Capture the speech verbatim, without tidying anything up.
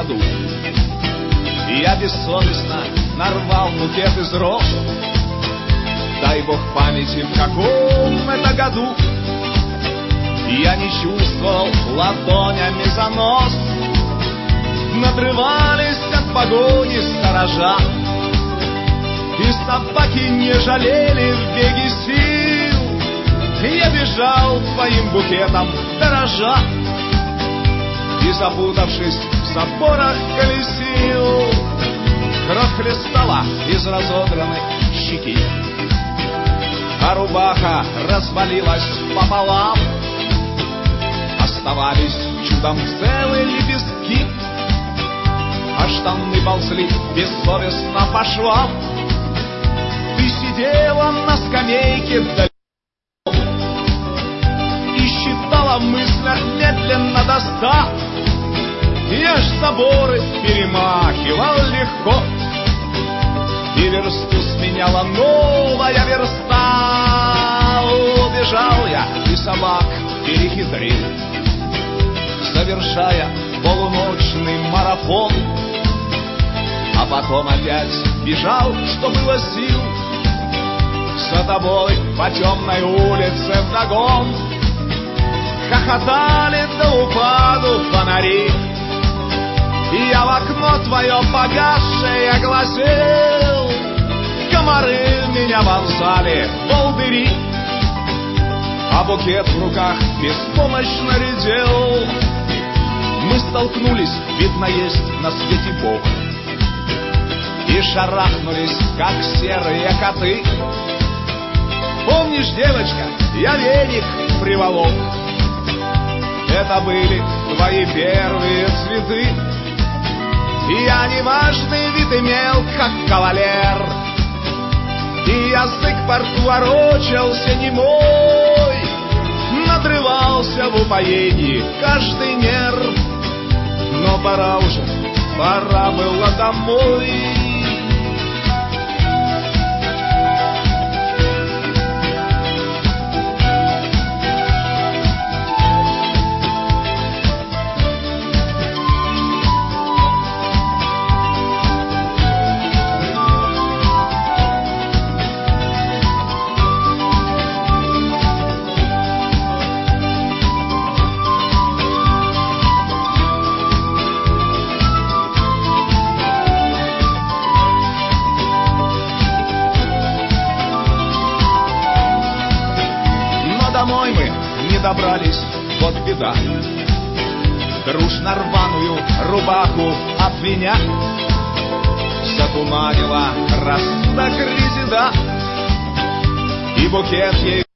саду. И я бессовестно нарвал букет из роз. Дай Бог памяти, в каком это году. И я не чувствовал ладонями занос. Надрывались от погони сторожа, и собаки не жалели в беге сил. Я бежал твоим букетом, дорожа, и, запутавшись в заборах, колесил. Кровь хлестала из разодранной щеки, а рубаха развалилась пополам. Оставались чудом целые лепестки, а штаны ползли бессовестно по швам. Ты сидела на скамейке далеко и считала в мыслях медленно до ста. Я ж заборы перемахивал легко, и версту сменяла новая верста. Убежал я и собак перехитрил, завершая полуночный марафон. А потом опять бежал, что было сил, за тобой по темной улице вдогон. Хохотали до упаду фонари, и я в окно твое погасшее глазел. Комары меня вонзали в волдыри, а букет в руках беспомощно редел. Мы столкнулись, видно, есть на свете Бог, и шарахнулись, как серые коты. Помнишь, девочка, я веник приволок. Это были твои первые цветы, и я неважный вид имел, как кавалер. И язык во рту ворочался немой, надрывался в упоении каждый нерв. Но пора уже, пора было домой. Домой мы не добрались, вот беда. Дружно рваную рубаху от меня затуманила красная грязеда, и букет ей